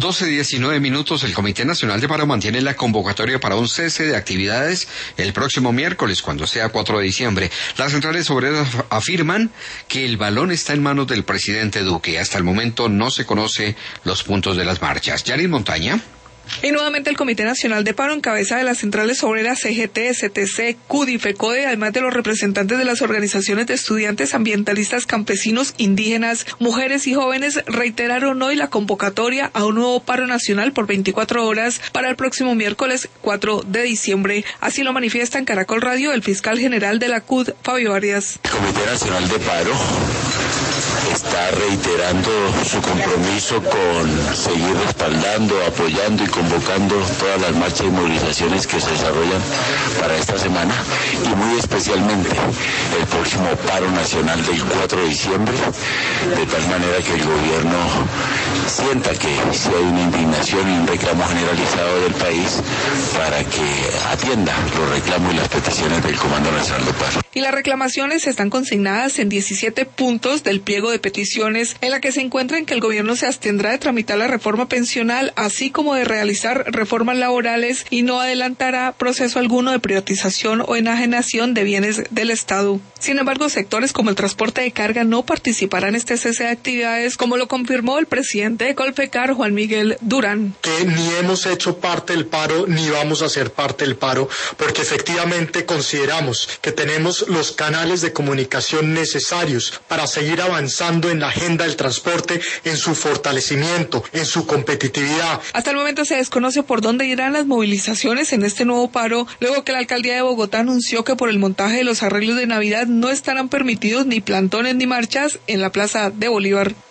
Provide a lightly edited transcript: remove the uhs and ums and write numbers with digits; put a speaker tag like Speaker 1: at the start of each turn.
Speaker 1: 12:19. El Comité Nacional de Paro mantiene la convocatoria para un cese de actividades el próximo miércoles, cuando sea 4 de diciembre. Las centrales obreras afirman que el balón está en manos del presidente Duque. Hasta el momento no se conoce los puntos de las marchas. Yarin Montaña.
Speaker 2: Y nuevamente el Comité Nacional de Paro, en cabeza de las centrales obreras CGT, STC, CUDI, FECODE, además de los representantes de las organizaciones de estudiantes, ambientalistas, campesinos, indígenas, mujeres y jóvenes, reiteraron hoy la convocatoria a un nuevo paro nacional por 24 horas para el próximo miércoles 4 de diciembre. Así lo manifiesta en Caracol Radio el fiscal general de la CUD, Fabio Arias.
Speaker 3: El Comité Nacional de Paro está reiterando su compromiso con seguir respaldando, apoyando y convocando todas las marchas y movilizaciones que se desarrollan para esta semana, y muy especialmente el próximo paro nacional del 4 de diciembre, de tal manera que el gobierno sienta que si hay una indignación y un reclamo generalizado del país para que atienda los reclamos y las peticiones del Comando Nacional de Paro.
Speaker 2: Y las reclamaciones están consignadas en 17 puntos del pliego de peticiones, en la que se encuentra en que el gobierno se abstendrá de tramitar la reforma pensional, así como de realizar reformas laborales, y no adelantará proceso alguno de privatización o enajenación de bienes del Estado. Sin embargo, sectores como el transporte de carga no participarán en este cese de actividades, como lo confirmó el presidente de Colpecar, Juan Miguel Durán.
Speaker 4: Que ni hemos hecho parte del paro, ni vamos a ser parte del paro, porque efectivamente consideramos que tenemos los canales de comunicación necesarios para seguir avanzando en la agenda del transporte, en su fortalecimiento, en su competitividad.
Speaker 2: Hasta el momento se desconoce por dónde irán las movilizaciones en este nuevo paro, luego que la alcaldía de Bogotá anunció que por el montaje de los arreglos de Navidad no estarán permitidos ni plantones ni marchas en la Plaza de Bolívar.